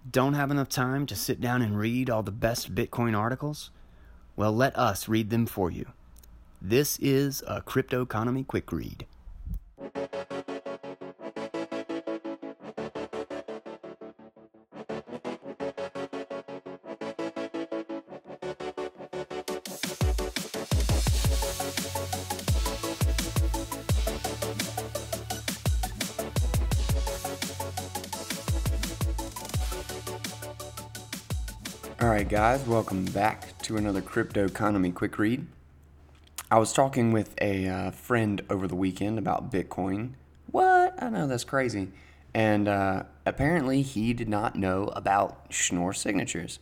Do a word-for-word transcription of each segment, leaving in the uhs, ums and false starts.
Don't have enough time to sit down and read all the best Bitcoin articles? Well, let us read them for you. This is a Crypto Economy Quick Read. Alright guys, welcome back to another Crypto Economy Quick Read. I was talking with a uh, friend over the weekend about Bitcoin. What? I know, that's crazy. And uh, apparently he did not know about Schnorr signatures.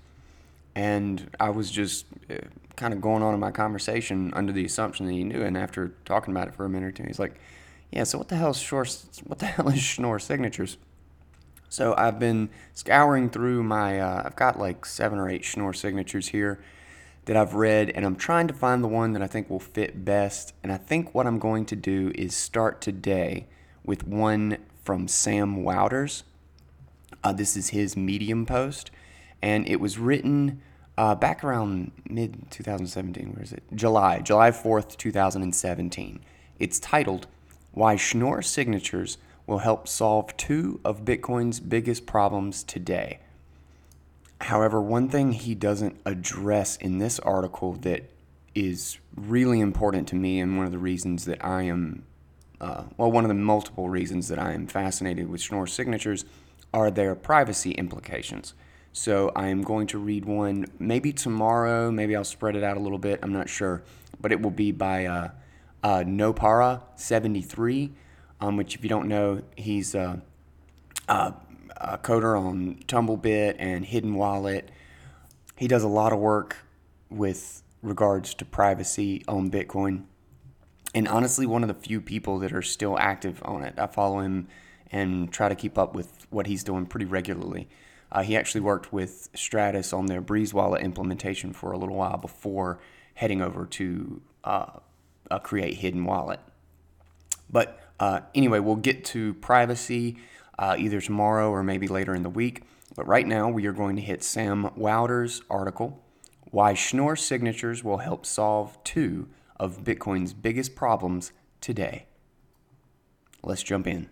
And I was just uh, kind of going on in my conversation under the assumption that he knew. And after talking about it for a minute or two, he's like, yeah, so what the hell is Schnorr, what the hell is Schnorr signatures? So I've been scouring through my, uh, I've got like seven or eight Schnorr signatures here that I've read, and I'm trying to find the one that I think will fit best. And I think what I'm going to do is start today with one from Sam Wouters. Uh, this is his Medium post, and it was written uh, back around mid twenty seventeen. Where is it? July, July fourth, twenty seventeen. It's titled, "Why Schnorr Signatures Will Help Solve Two of Bitcoin's Biggest Problems Today." However, one thing he doesn't address in this article that is really important to me, and one of the reasons that I am, uh, well, one of the multiple reasons that I am fascinated with Schnorr signatures are their privacy implications. So I am going to read one maybe tomorrow, maybe I'll spread it out a little bit, I'm not sure, but it will be by uh, uh, Nopara seventy-three. Um, which, if you don't know, he's a, a, a coder on Tumblebit and Hidden Wallet. He does a lot of work with regards to privacy on Bitcoin. And honestly, one of the few people that are still active on it. I follow him and try to keep up with what he's doing pretty regularly. Uh, he actually worked with Stratis on their Breeze Wallet implementation for a little while before heading over to uh, uh, create Hidden Wallet. But uh, anyway, we'll get to privacy uh, either tomorrow or maybe later in the week. But right now, we are going to hit Sam Wouters' article, "Why Schnorr Signatures Will Help Solve Two of Bitcoin's Biggest Problems Today." Let's jump in.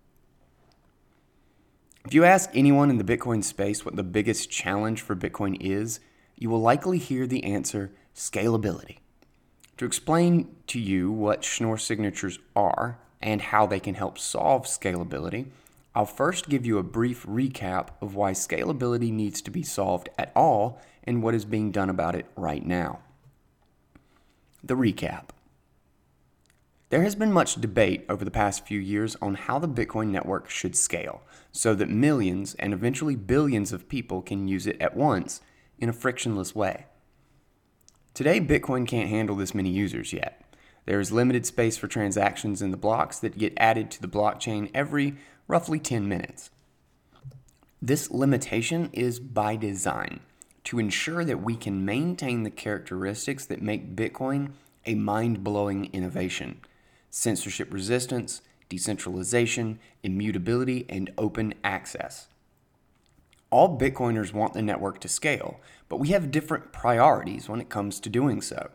If you ask anyone in the Bitcoin space what the biggest challenge for Bitcoin is, you will likely hear the answer, scalability. To explain to you what Schnorr signatures are and how they can help solve scalability, I'll first give you a brief recap of why scalability needs to be solved at all and what is being done about it right now. The recap. There has been much debate over the past few years on how the Bitcoin network should scale so that millions and eventually billions of people can use it at once in a frictionless way. Today, Bitcoin can't handle this many users yet. There is limited space for transactions in the blocks that get added to the blockchain every roughly ten minutes. This limitation is by design to ensure that we can maintain the characteristics that make Bitcoin a mind-blowing innovation: censorship resistance, decentralization, immutability, and open access. All Bitcoiners want the network to scale, but we have different priorities when it comes to doing so.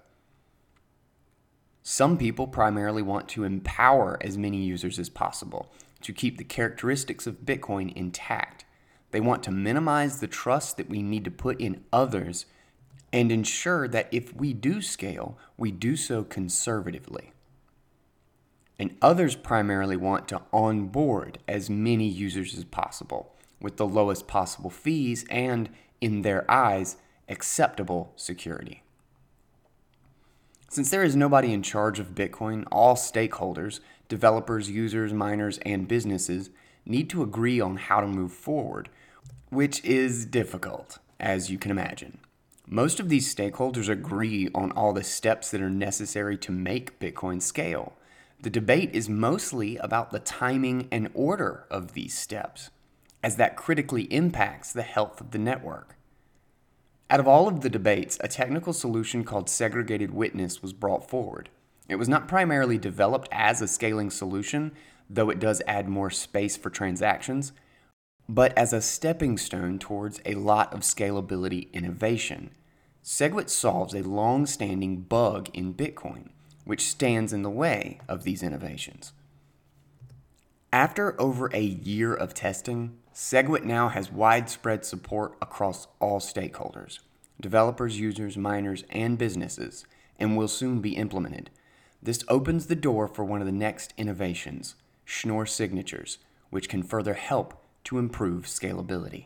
Some people primarily want to empower as many users as possible to keep the characteristics of Bitcoin intact. They want to minimize the trust that we need to put in others and ensure that if we do scale, we do so conservatively. And others primarily want to onboard as many users as possible with the lowest possible fees and, in their eyes, acceptable security. Since there is nobody in charge of Bitcoin, all stakeholders, developers, users, miners, and businesses need to agree on how to move forward, which is difficult, as you can imagine. Most of these stakeholders agree on all the steps that are necessary to make Bitcoin scale. The debate is mostly about the timing and order of these steps, as that critically impacts the health of the network. Out of all of the debates, a technical solution called segregated witness was brought forward. It was not primarily developed as a scaling solution, though it does add more space for transactions. but as a stepping stone towards a lot of scalability innovation. SegWit solves a long-standing bug in Bitcoin, which stands in the way of these innovations. After over a year of testing, SegWit now has widespread support across all stakeholders, developers, users, miners, and businesses, and will soon be implemented. This opens the door for one of the next innovations, Schnorr signatures, which can further help to improve scalability.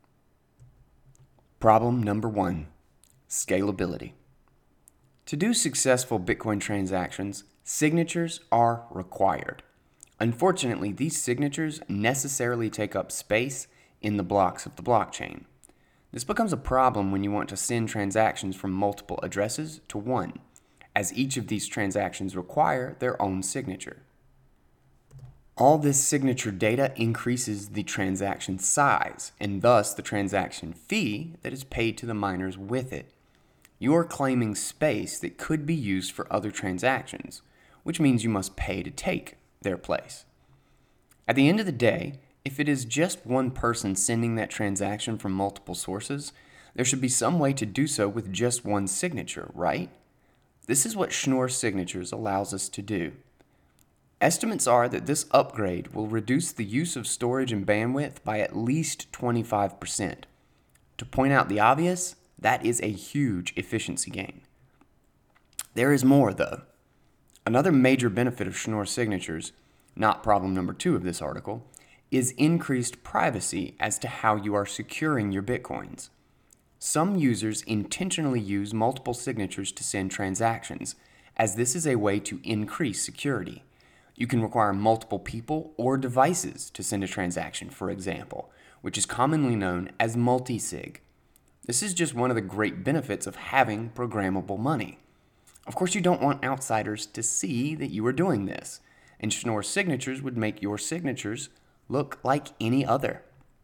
Problem number one, scalability. To do successful Bitcoin transactions, signatures are required. Unfortunately, these signatures necessarily take up space in the blocks of the blockchain. This becomes a problem when you want to send transactions from multiple addresses to one, as each of these transactions require their own signature. All this signature data increases the transaction size, and thus the transaction fee that is paid to the miners with it. You are claiming space that could be used for other transactions, which means you must pay to take their place. At the end of the day, if it is just one person sending that transaction from multiple sources, there should be some way to do so with just one signature, right? This is what Schnorr signatures allows us to do. Estimates are that this upgrade will reduce the use of storage and bandwidth by at least twenty-five percent. To point out the obvious, that is a huge efficiency gain. There is more, though. Another major benefit of Schnorr signatures, not problem number two of this article, is increased privacy as to how you are securing your Bitcoins. Some users intentionally use multiple signatures to send transactions, as this is a way to increase security. You can require multiple people or devices to send a transaction, for example, which is commonly known as multi-sig. This is just one of the great benefits of having programmable money. Of course, you don't want outsiders to see that you are doing this, and Schnorr signatures would make your signatures look like any other.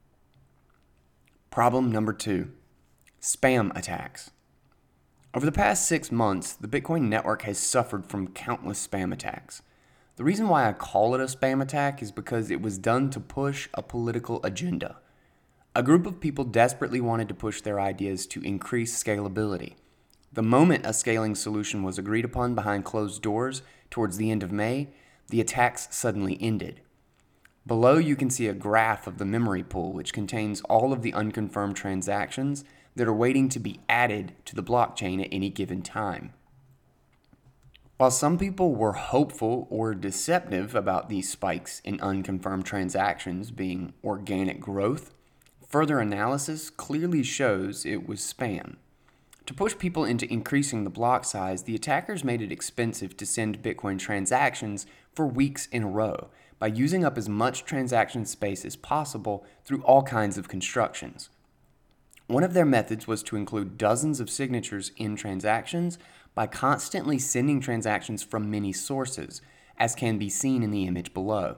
Problem number two, spam attacks. Over the past six months, the Bitcoin network has suffered from countless spam attacks. The reason why I call it a spam attack is because it was done to push a political agenda. A group of people desperately wanted to push their ideas to increase scalability. The moment a scaling solution was agreed upon behind closed doors towards the end of May, the attacks suddenly ended. Below you can see a graph of the memory pool, which contains all of the unconfirmed transactions that are waiting to be added to the blockchain at any given time. While some people were hopeful or deceptive about these spikes in unconfirmed transactions being organic growth, further analysis clearly shows it was spam. To push people into increasing the block size, the attackers made it expensive to send Bitcoin transactions for weeks in a row by using up as much transaction space as possible through all kinds of constructions. One of their methods was to include dozens of signatures in transactions by constantly sending transactions from many sources, as can be seen in the image below.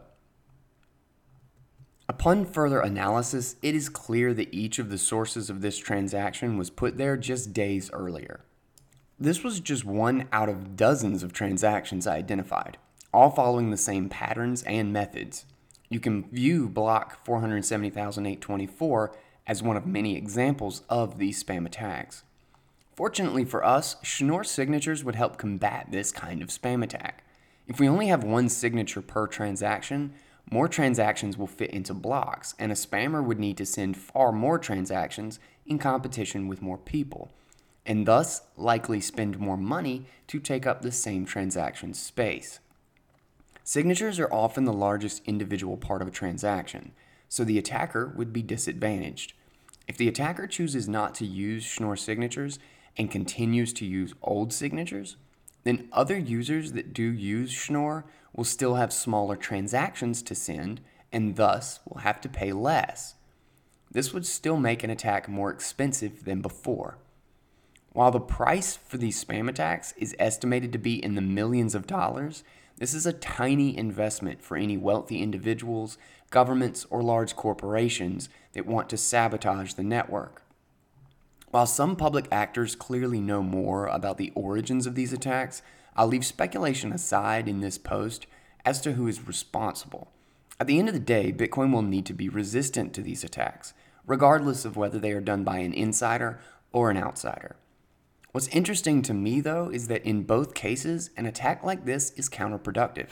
Upon further analysis, it is clear that each of the sources of this transaction was put there just days earlier. This was just one out of dozens of transactions I identified, all following the same patterns and methods. You can view block four hundred seventy thousand eight hundred twenty-four as one of many examples of these spam attacks. Fortunately for us, Schnorr signatures would help combat this kind of spam attack. If we only have one signature per transaction, more transactions will fit into blocks, and a spammer would need to send far more transactions in competition with more people, and thus likely spend more money to take up the same transaction space. Signatures are often the largest individual part of a transaction, so the attacker would be disadvantaged. If the attacker chooses not to use Schnorr signatures and continues to use old signatures, then other users that do use Schnorr will still have smaller transactions to send and thus will have to pay less. This would still make an attack more expensive than before. While the price for these spam attacks is estimated to be in the millions of dollars, this is a tiny investment for any wealthy individuals, governments, or large corporations that want to sabotage the network. While some public actors clearly know more about the origins of these attacks, I'll leave speculation aside in this post as to who is responsible. At the end of the day, Bitcoin will need to be resistant to these attacks, regardless of whether they are done by an insider or an outsider. What's interesting to me, though, is that in both cases, an attack like this is counterproductive.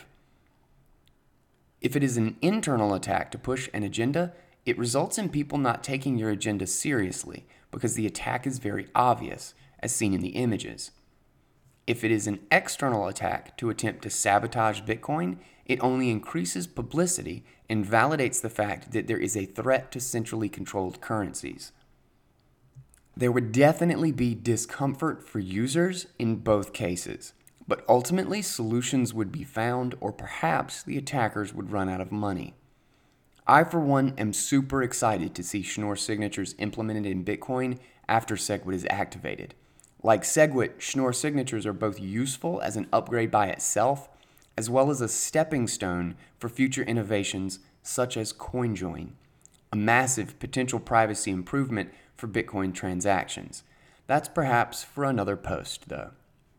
If it is an internal attack to push an agenda, it results in people not taking your agenda seriously because the attack is very obvious, as seen in the images. If it is an external attack to attempt to sabotage Bitcoin, it only increases publicity and validates the fact that there is a threat to centrally controlled currencies. There would definitely be discomfort for users in both cases, but ultimately solutions would be found, or perhaps the attackers would run out of money. I, for one, am super excited to see Schnorr signatures implemented in Bitcoin after SegWit is activated. Like SegWit, Schnorr signatures are both useful as an upgrade by itself, as well as a stepping stone for future innovations such as CoinJoin, a massive potential privacy improvement for Bitcoin transactions. That's perhaps for another post, though.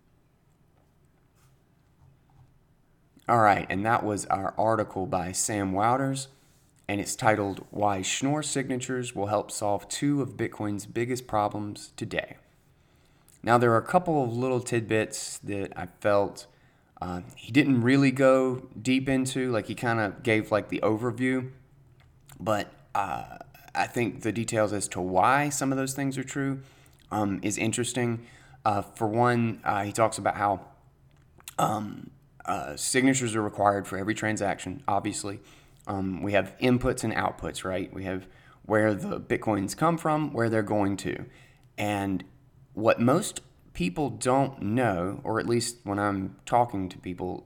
All right, and that was our article by Sam Wouters, and it's titled, Why Schnorr Signatures Will Help Solve Two of Bitcoin's Biggest Problems Today. Now, there are a couple of little tidbits that I felt uh, he didn't really go deep into. Like, he kind of gave, like, the overview, but uh, I think the details as to why some of those things are true um, is interesting. Uh, for one, uh, he talks about how um, uh, signatures are required for every transaction, obviously. Um, we have inputs and outputs, right? We have where the Bitcoins come from, where they're going to. And what most people don't know, or at least when I'm talking to people,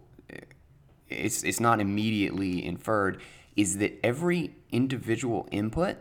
it's it's not immediately inferred, is that every individual input,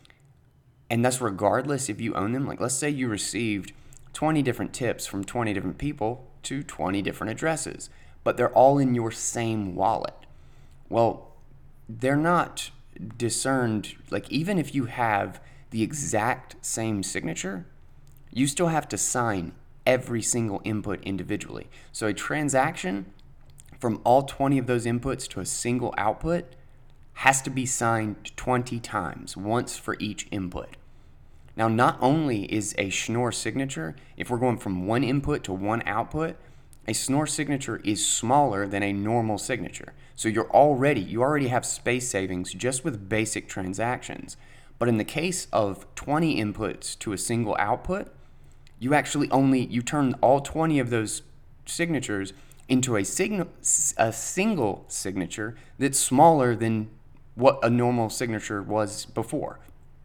and that's regardless if you own them. Like, let's say you received twenty different tips from twenty different people to twenty different addresses, but they're all in your same wallet. Well, they're not discerned. Like, even if you have the exact same signature, you still have to sign every single input individually. So a transaction from all twenty of those inputs to a single output has to be signed twenty times, once for each input. Now, not only is a Schnorr signature, if we're going from one input to one output, a Schnorr signature is smaller than a normal signature. So you're already, you already have space savings just with basic transactions. But in the case of twenty inputs to a single output, you actually only, you turn all twenty of those signatures into a, sign, a single signature that's smaller than what a normal signature was before.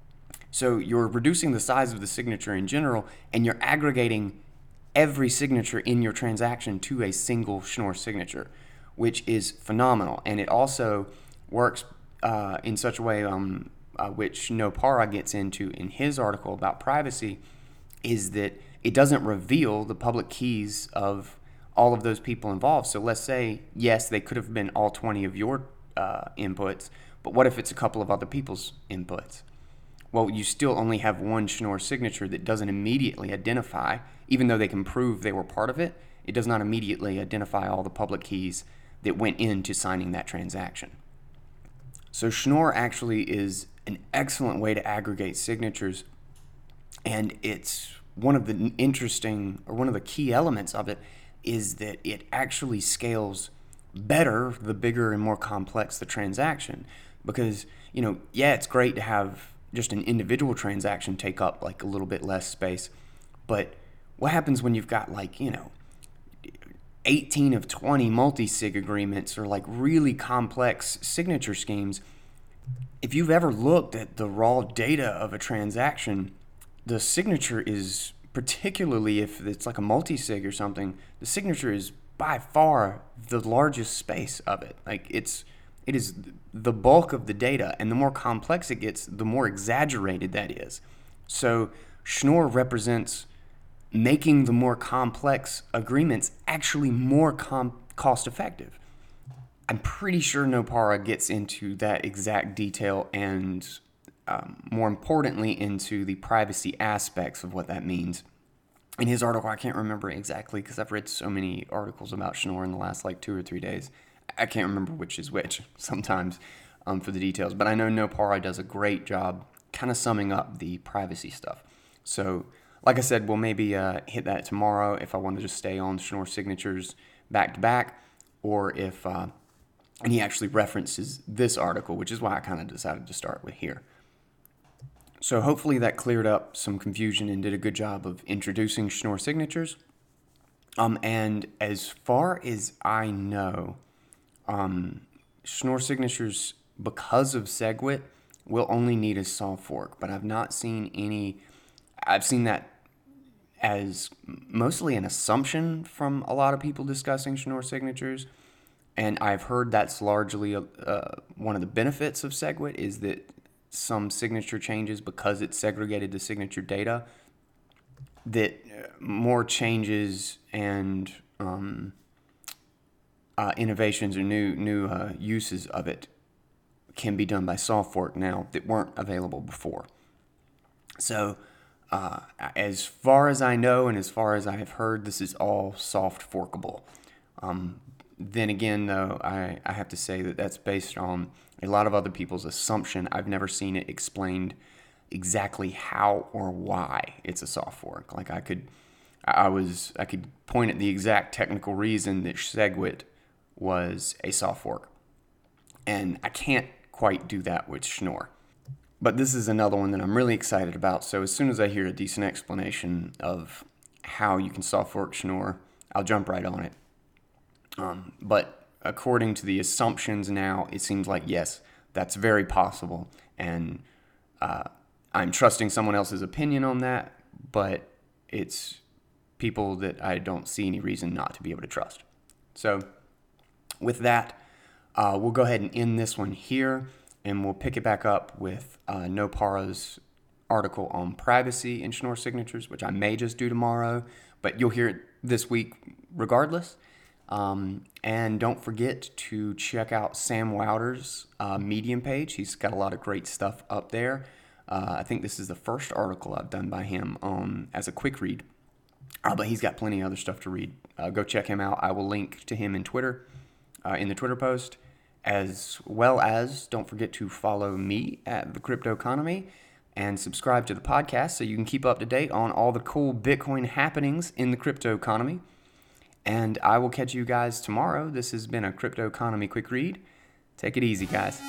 So you're reducing the size of the signature in general, and you're aggregating every signature in your transaction to a single Schnorr signature, which is phenomenal. And it also works uh, in such a way, um, uh, which Nopara gets into in his article about privacy, is that it doesn't reveal the public keys of all of those people involved. So let's say, yes, they could have been all twenty of your uh, inputs, but what if it's a couple of other people's inputs? Well, you still only have one Schnorr signature that doesn't immediately identify, even though they can prove they were part of it, it does not immediately identify all the public keys that went into signing that transaction. So Schnorr actually is an excellent way to aggregate signatures, and it's one of the interesting, or one of the key elements of it, is that it actually scales better the bigger and more complex the transaction. Because, you know, yeah, it's great to have just an individual transaction take up like a little bit less space, but what happens when you've got, like, you know, eighteen of twenty multi-sig agreements, or like really complex signature schemes? If you've ever looked at the raw data of a transaction, the signature is, particularly if it's like a multi-sig or something, the signature is by far the largest space of it. Like, it's it is the bulk of the data, and the more complex it gets, the more exaggerated that is. So Schnorr represents making the more complex agreements actually more com- cost-effective. I'm pretty sure Nopara gets into that exact detail, and um, more importantly, into the privacy aspects of what that means. In his article, I can't remember exactly because I've read so many articles about Schnorr in the last like two or three days. I can't remember which is which sometimes. um, for the details, but I know Nopara does a great job kind of summing up the privacy stuff. So, like I said, we'll maybe uh, hit that tomorrow if I want to just stay on Schnorr signatures back to back, or if uh, and he actually references this article, which is why I kind of decided to start with here. So hopefully that cleared up some confusion and did a good job of introducing Schnorr signatures. Um, and as far as I know, um, Schnorr signatures, because of SegWit, will only need a soft fork. But I've not seen any. I've seen that as mostly an assumption from a lot of people discussing Schnorr signatures. And I've heard that's largely uh, one of the benefits of SegWit is that some signature changes, because it's segregated the signature data, that more changes and um, uh, innovations or new new uh, uses of it can be done by soft fork now that weren't available before. So uh, as far as I know and as far as I have heard, this is all soft forkable. Um, then again, though, I, I have to say that that's based on a lot of other people's assumption. I've never seen it explained exactly how or why it's a soft fork. Like I could, I was, I could point at the exact technical reason that SegWit was a soft fork, and I can't quite do that with Schnorr. But this is another one that I'm really excited about. So as soon as I hear a decent explanation of how you can soft fork Schnorr, I'll jump right on it. Um, but according to the assumptions now, it seems like, yes, that's very possible. And uh, I'm trusting someone else's opinion on that, but it's people that I don't see any reason not to be able to trust. So with that, uh, we'll go ahead and end this one here, and we'll pick it back up with uh, Nopara's article on privacy in Schnorr signatures, which I may just do tomorrow, but you'll hear it this week regardless. Um, and don't forget to check out Sam Wouter's uh, Medium page. He's got a lot of great stuff up there. Uh, I think this is the first article I've done by him on as a quick read, uh, but he's got plenty of other stuff to read. Uh, go check him out. I will link to him in Twitter, uh, in the Twitter post, as well as don't forget to follow me at The Crypto Economy and subscribe to the podcast so you can keep up to date on all the cool Bitcoin happenings in the crypto economy. And I will catch you guys tomorrow. This has been a Crypto Economy Quick Read. Take it easy, guys.